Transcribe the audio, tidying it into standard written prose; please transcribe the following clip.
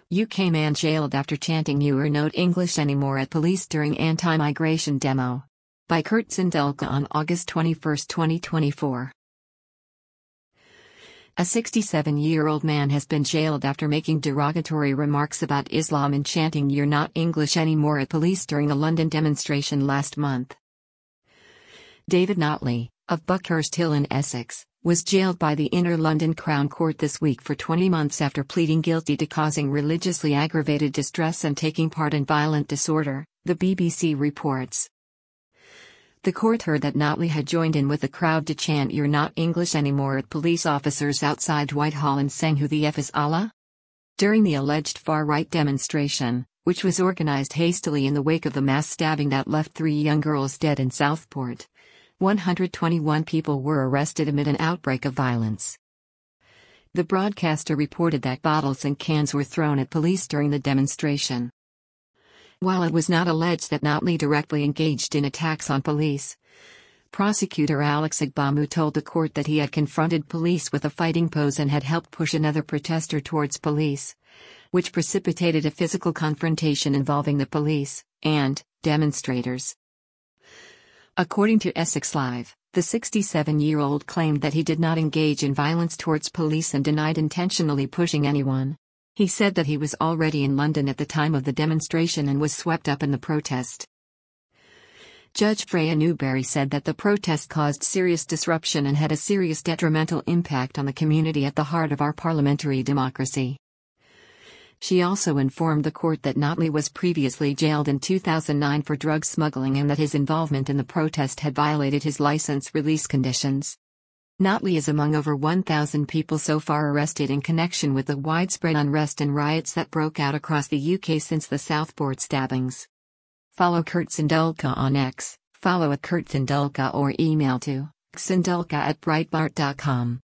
UK man jailed after chanting "You are not English anymore" at police during anti-migration demo. By Kurt Sindelka on August 21, 2024. A 67-year-old man has been jailed after making derogatory remarks about Islam and chanting "You're not English anymore" at police during a London demonstration last month. David Notley, of Buckhurst Hill in Essex, was jailed by the Inner London Crown Court this week for 20 months after pleading guilty to causing religiously aggravated distress and taking part in violent disorder, the BBC reports. The court heard that Notley had joined in with the crowd to chant "You're not English anymore" at police officers outside Whitehall and sang "Who the F is Allah?" During the alleged far-right demonstration, which was organised hastily in the wake of the mass stabbing that left 3 young girls dead in Southport. 121 people were arrested amid an outbreak of violence. The broadcaster reported that bottles and cans were thrown at police during the demonstration. While it was not alleged that Notley directly engaged in attacks on police, prosecutor Alex Agbamu told the court that he had confronted police with a fighting pose and had helped push another protester towards police, which precipitated a physical confrontation involving the police and demonstrators. According to Essex Live, the 67-year-old claimed that he did not engage in violence towards police and denied intentionally pushing anyone. He said that he was already in London at the time of the demonstration and was swept up in the protest. Judge Freya Newberry said that the protest caused serious disruption and had a serious detrimental impact on the community at the heart of our parliamentary democracy. She also informed the court that Notley was previously jailed in 2009 for drug smuggling and that his involvement in the protest had violated his license release conditions. Notley is among over 1,000 people so far arrested in connection with the widespread unrest and riots that broke out across the UK since the Southport stabbings. Follow Kurt Sindelka on X, follow @KurtSindelka or email to sindelka@breitbart.com.